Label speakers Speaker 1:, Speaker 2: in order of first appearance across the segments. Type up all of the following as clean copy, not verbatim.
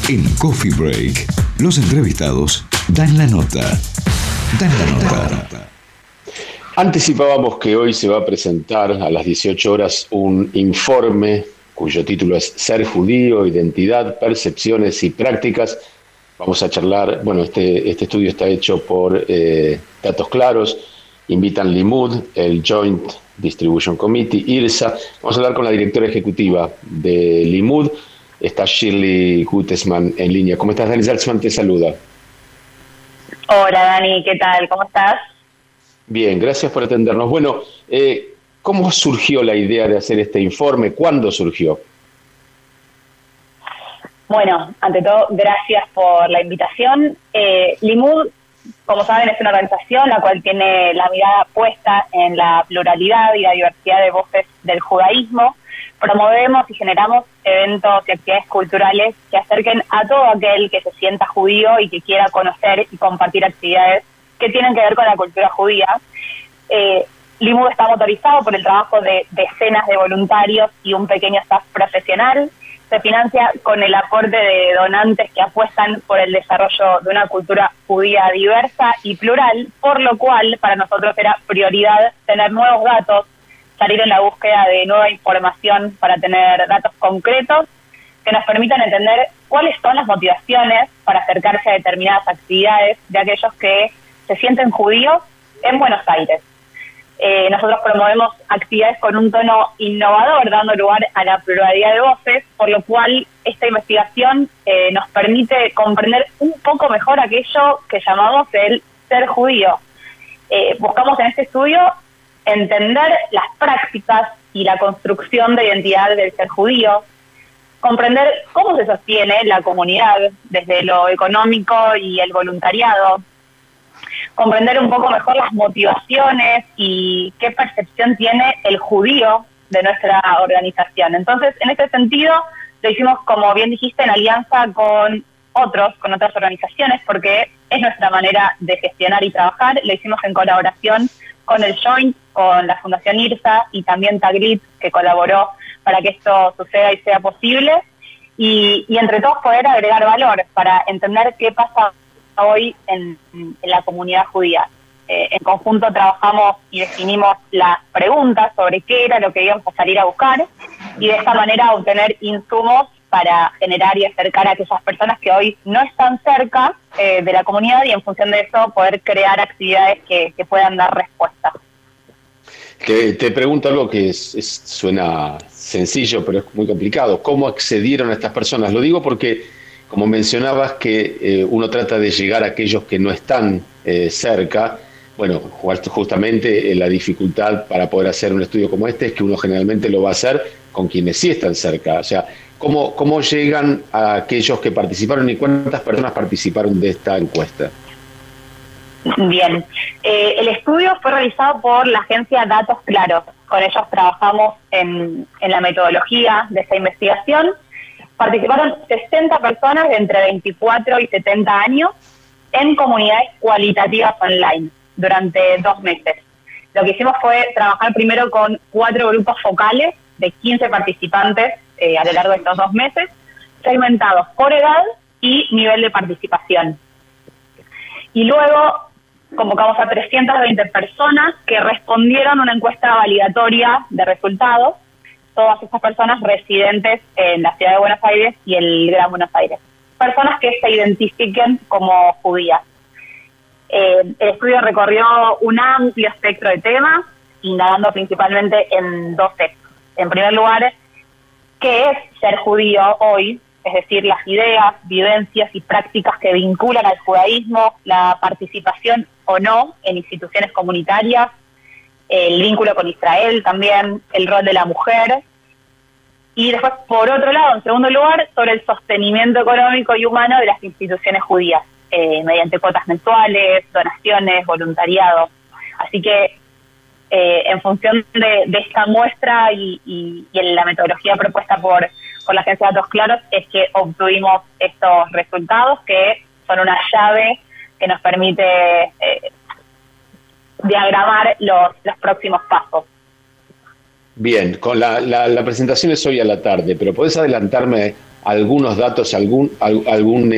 Speaker 1: En Coffee Break, los entrevistados dan la nota.
Speaker 2: Anticipábamos que hoy se va a presentar a las 18 horas un informe cuyo título es Ser judío, identidad, percepciones y prácticas. Vamos a charlar, bueno, este estudio está hecho por Datos Claros, invitan Limmud, el Joint Distribution Committee, IRSA. Vamos a hablar con la directora ejecutiva de Limmud, está Shirley Gutesman en línea. ¿Cómo estás, Dani Salzman? Te saluda.
Speaker 3: Hola, Dani, ¿qué tal? ¿Cómo estás?
Speaker 2: Bien, gracias por atendernos. Bueno, ¿cómo surgió la idea de hacer este informe? ¿Cuándo surgió?
Speaker 3: Bueno, ante todo, gracias por la invitación. Limmud, como saben, es una organización la cual tiene la mirada puesta en la pluralidad y la diversidad de voces del judaísmo. Promovemos y generamos eventos y actividades culturales que acerquen a todo aquel que se sienta judío y que quiera conocer y compartir actividades que tienen que ver con la cultura judía. Limmud está motorizado por el trabajo de decenas de voluntarios y un pequeño staff profesional. Se financia con el aporte de donantes que apuestan por el desarrollo de una cultura judía diversa y plural, por lo cual para nosotros era prioridad tener nuevos datos, salir en la búsqueda de nueva información para tener datos concretos que nos permitan entender cuáles son las motivaciones para acercarse a determinadas actividades de aquellos que se sienten judíos en Buenos Aires. Nosotros promovemos actividades con un tono innovador, dando lugar a la pluralidad de voces, por lo cual esta investigación nos permite comprender un poco mejor aquello que llamamos el ser judío. Buscamos en este estudio entender las prácticas y la construcción de identidad del ser judío, comprender cómo se sostiene la comunidad desde lo económico y el voluntariado, comprender un poco mejor las motivaciones y qué percepción tiene el judío de nuestra organización. Entonces, en este sentido, lo hicimos, como bien dijiste, en alianza con otras organizaciones, porque es nuestra manera de gestionar y trabajar. Lo hicimos en colaboración con el Joint, con la Fundación IRSA y también Taglit, que colaboró para que esto suceda y sea posible. Y entre todos poder agregar valor para entender qué pasa hoy en la comunidad judía. En conjunto trabajamos y definimos las preguntas sobre qué era lo que íbamos a salir a buscar y de esta manera obtener insumos para generar y acercar a aquellas personas que hoy no están cerca de la comunidad y en función de eso poder crear actividades que puedan dar respuesta.
Speaker 2: Te pregunto algo que suena sencillo, pero es muy complicado. ¿Cómo accedieron a estas personas? Lo digo porque, como mencionabas, que uno trata de llegar a aquellos que no están cerca. Bueno, justamente la dificultad para poder hacer un estudio como este es que uno generalmente lo va a hacer con quienes sí están cerca. O sea, ¿cómo llegan a aquellos que participaron y cuántas personas participaron de esta encuesta?
Speaker 3: Bien, el estudio fue realizado por la agencia Datos Claros. Con ellos trabajamos en la metodología de esta investigación. Participaron 60 personas de entre 24 y 70 años en comunidades cualitativas online durante 2 meses. Lo que hicimos fue trabajar primero con 4 grupos focales de 15 participantes a lo largo de estos 2 meses, segmentados por edad y nivel de participación. Y luego convocamos a 320 personas que respondieron una encuesta validatoria de resultados, todas estas personas residentes en la ciudad de Buenos Aires y el Gran Buenos Aires. Personas que se identifiquen como judías. El estudio recorrió un amplio espectro de temas, indagando principalmente en 2 ejes. En primer lugar, ¿qué es ser judío hoy? Es decir, las ideas, vivencias y prácticas que vinculan al judaísmo, la participación o no en instituciones comunitarias, el vínculo con Israel también, el rol de la mujer. Y después, por otro lado, en segundo lugar, sobre el sostenimiento económico y humano de las instituciones judías, mediante cuotas mensuales, donaciones, voluntariado. Así que, en función de esta muestra y en la metodología propuesta por la agencia de Datos Claros, es que obtuvimos estos resultados que son una llave que nos permite diagramar los próximos pasos.
Speaker 2: Bien, con la presentación es hoy a la tarde, pero ¿podés adelantarme algunos datos, algún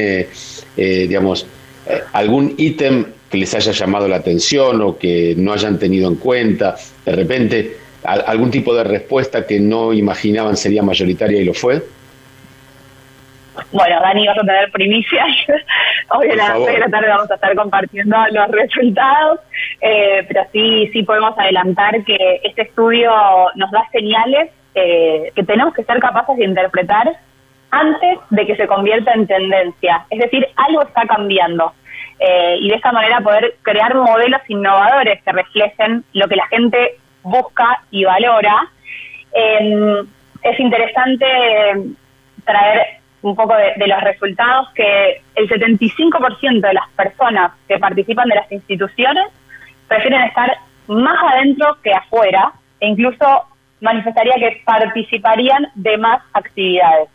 Speaker 2: ítem que les haya llamado la atención o que no hayan tenido en cuenta, de repente algún tipo de respuesta que no imaginaban sería mayoritaria y lo fue?
Speaker 3: Bueno, Dani, vas a tener primicias. Hoy a las 6 de la tarde vamos a estar compartiendo los resultados, pero sí podemos adelantar que este estudio nos da señales que tenemos que ser capaces de interpretar antes de que se convierta en tendencia. Es decir, algo está cambiando. Y de esta manera poder crear modelos innovadores que reflejen lo que la gente busca y valora. Es interesante traer un poco de los resultados, que el 75% de las personas que participan de las instituciones prefieren estar más adentro que afuera, e incluso manifestaría que participarían de más actividades.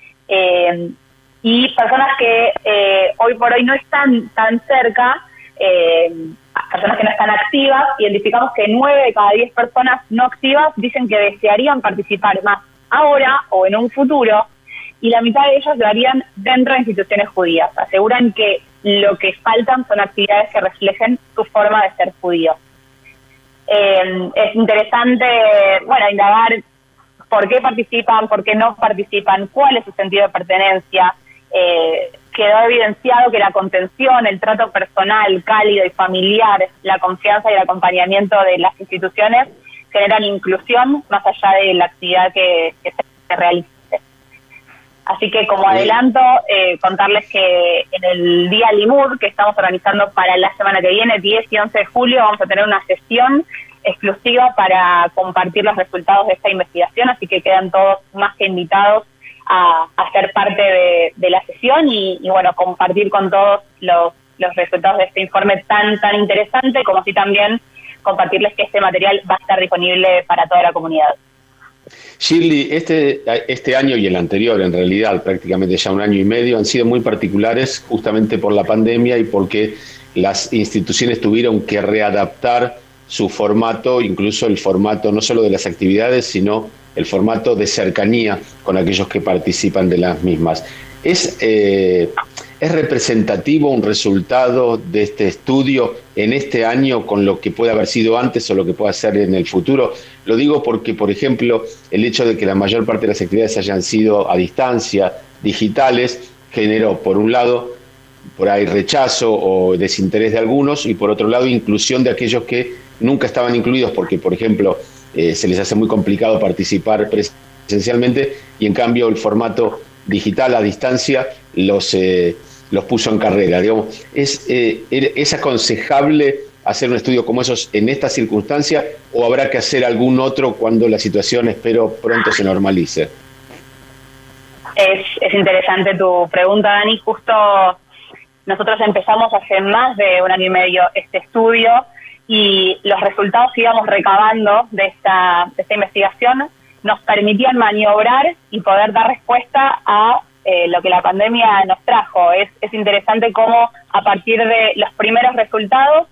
Speaker 3: Y personas que hoy por hoy no están tan cerca, personas que no están activas, identificamos que 9 de cada 10 personas no activas dicen que desearían participar más ahora o en un futuro, y la mitad de ellos lo harían dentro de instituciones judías. Aseguran que lo que faltan son actividades que reflejen su forma de ser judío. Es interesante, indagar por qué participan, por qué no participan, cuál es su sentido de pertenencia. Quedó evidenciado que la contención, el trato personal, cálido y familiar, la confianza y el acompañamiento de las instituciones generan inclusión más allá de la actividad que se realice. Así que como adelanto, contarles que en el Día Limud, que estamos organizando para la semana que viene, 10 y 11 de julio, vamos a tener una sesión exclusiva para compartir los resultados de esta investigación, así que quedan todos más que invitados a ser parte de la sesión y compartir con todos los resultados de este informe tan interesante, como así también compartirles que este material va a estar disponible para toda la comunidad.
Speaker 2: Shirley, este año y el anterior, en realidad prácticamente ya un año y medio, han sido muy particulares justamente por la pandemia y porque las instituciones tuvieron que readaptar su formato, incluso el formato no solo de las actividades, sino el formato de cercanía con aquellos que participan de las mismas. ¿Es representativo un resultado de este estudio en este año con lo que puede haber sido antes o lo que pueda ser en el futuro? Lo digo porque, por ejemplo, el hecho de que la mayor parte de las actividades hayan sido a distancia, digitales, generó, por un lado, por ahí rechazo o desinterés de algunos, y por otro lado, inclusión de aquellos que nunca estaban incluidos porque, por ejemplo, se les hace muy complicado participar presencialmente, y en cambio el formato digital a distancia los puso en carrera. Digamos, ¿es aconsejable hacer un estudio como esos en esta circunstancia o habrá que hacer algún otro cuando la situación, espero, pronto se normalice?
Speaker 3: Es interesante tu pregunta, Dani. Justo nosotros empezamos hace más de un año y medio este estudio y los resultados que íbamos recabando de esta investigación nos permitían maniobrar y poder dar respuesta a lo que la pandemia nos trajo. Es interesante cómo a partir de los primeros resultados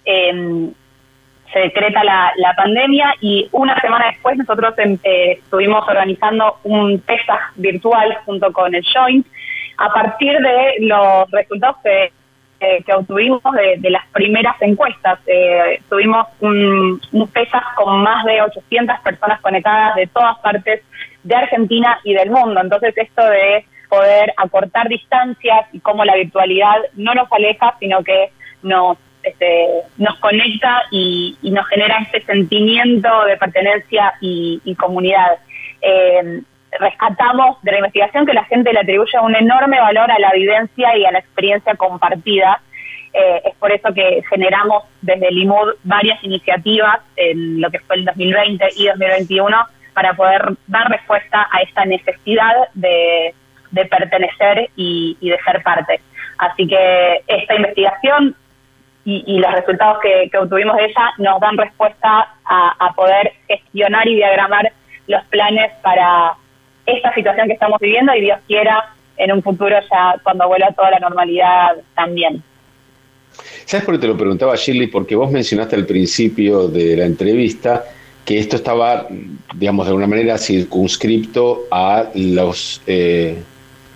Speaker 3: se decreta la pandemia y una semana después nosotros estuvimos organizando un Pesaj virtual junto con el Joint a partir de los resultados que obtuvimos de las primeras encuestas. Tuvimos un Pesaj con más de 800 personas conectadas de todas partes de Argentina y del mundo. Entonces esto de poder acortar distancias y cómo la virtualidad no nos aleja, sino que nos conecta y nos genera este sentimiento de pertenencia y comunidad. Rescatamos de la investigación que la gente le atribuye un enorme valor a la vivencia y a la experiencia compartida. Es por eso que generamos desde Limud varias iniciativas en lo que fue el 2020 y 2021 para poder dar respuesta a esta necesidad de pertenecer y de ser parte. Así que esta investigación y los resultados que obtuvimos de ella nos dan respuesta a poder gestionar y diagramar los planes para esta situación que estamos viviendo y Dios quiera en un futuro ya cuando vuelva toda la normalidad también.
Speaker 2: ¿Sabes por qué te lo preguntaba, Shirley? Porque vos mencionaste al principio de la entrevista que esto estaba, digamos, de alguna manera circunscripto a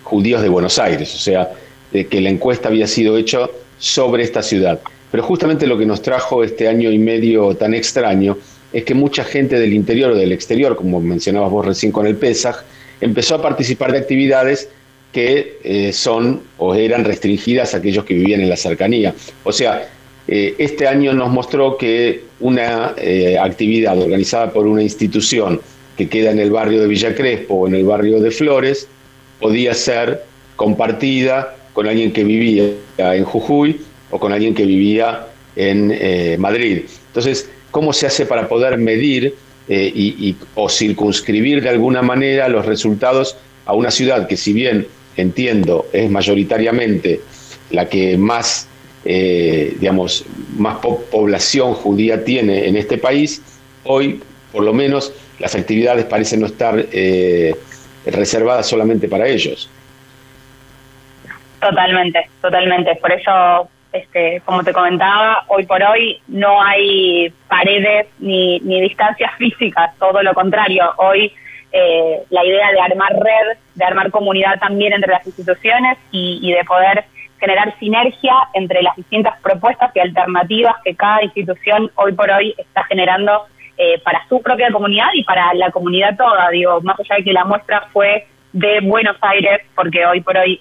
Speaker 2: judíos de Buenos Aires, o sea, de que la encuesta había sido hecha sobre esta ciudad. Pero justamente lo que nos trajo este año y medio tan extraño es que mucha gente del interior o del exterior, como mencionabas vos recién con el Pesaj, empezó a participar de actividades que son o eran restringidas a aquellos que vivían en la cercanía. O sea, este año nos mostró que una actividad organizada por una institución que queda en el barrio de Villa Crespo o en el barrio de Flores podía ser compartida con alguien que vivía en Jujuy o con alguien que vivía en Madrid. Entonces, ¿cómo se hace para poder medir o circunscribir de alguna manera los resultados a una ciudad que, si bien entiendo es mayoritariamente la que más, más población judía tiene en este país, hoy por lo menos las actividades parecen no estar reservadas solamente para ellos?
Speaker 3: Totalmente, totalmente. Por eso, como te comentaba, hoy por hoy no hay paredes ni distancias físicas, todo lo contrario. Hoy la idea de armar red, de armar comunidad también entre las instituciones y de poder generar sinergia entre las distintas propuestas y alternativas que cada institución hoy por hoy está generando para su propia comunidad y para la comunidad toda. Digo, más allá de que la muestra fue de Buenos Aires, porque hoy por hoy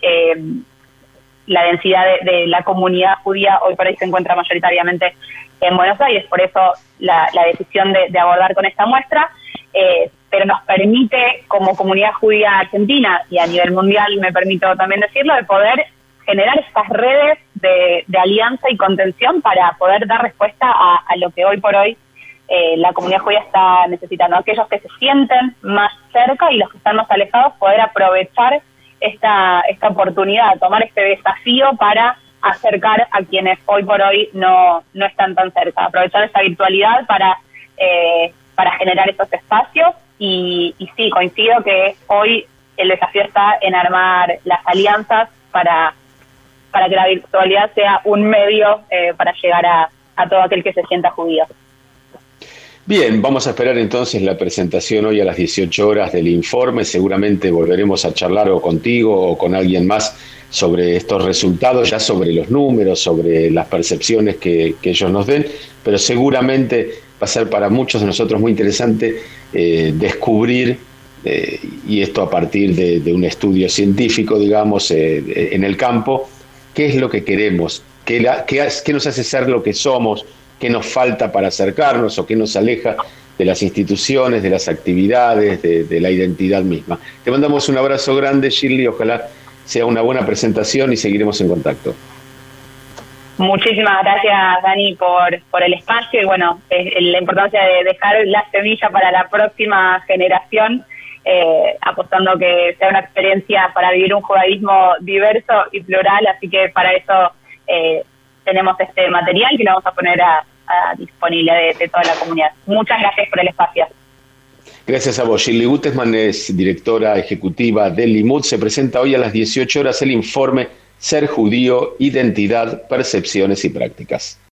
Speaker 3: la densidad de la comunidad judía hoy por hoy se encuentra mayoritariamente en Buenos Aires, por eso la decisión de abordar con esta muestra, pero nos permite como comunidad judía argentina y a nivel mundial, me permito también decirlo, de poder generar estas redes de alianza y contención para poder dar respuesta a lo que hoy por hoy la comunidad judía está necesitando. Aquellos que se sienten más cerca y los que están más alejados, poder aprovechar esta oportunidad, tomar este desafío para acercar a quienes hoy por hoy no están tan cerca, aprovechar esta virtualidad para generar estos espacios y sí, coincido que hoy el desafío está en armar las alianzas para que la virtualidad sea un medio para llegar a todo aquel que se sienta judío.
Speaker 2: Bien, vamos a esperar entonces la presentación hoy a las 18 horas del informe. Seguramente volveremos a charlar o contigo o con alguien más sobre estos resultados, ya sobre los números, sobre las percepciones que ellos nos den, pero seguramente va a ser para muchos de nosotros muy interesante descubrir, y esto a partir de un estudio científico, digamos, en el campo, qué es lo que queremos, qué nos hace ser lo que somos, qué nos falta para acercarnos o qué nos aleja de las instituciones, de las actividades, de la identidad misma. Te mandamos un abrazo grande, Shirley, ojalá sea una buena presentación y seguiremos en contacto.
Speaker 3: Muchísimas gracias, Dani, por el espacio y bueno, la importancia de dejar la semilla para la próxima generación, apostando que sea una experiencia para vivir un judaísmo diverso y plural, así que para eso tenemos este material que lo vamos a poner a disponible de toda la comunidad. Muchas gracias por el espacio.
Speaker 2: Gracias a vos. Shirley Gutesman es directora ejecutiva del Limud. Se presenta hoy a las 18 horas el informe Ser Judío, Identidad, Percepciones y Prácticas.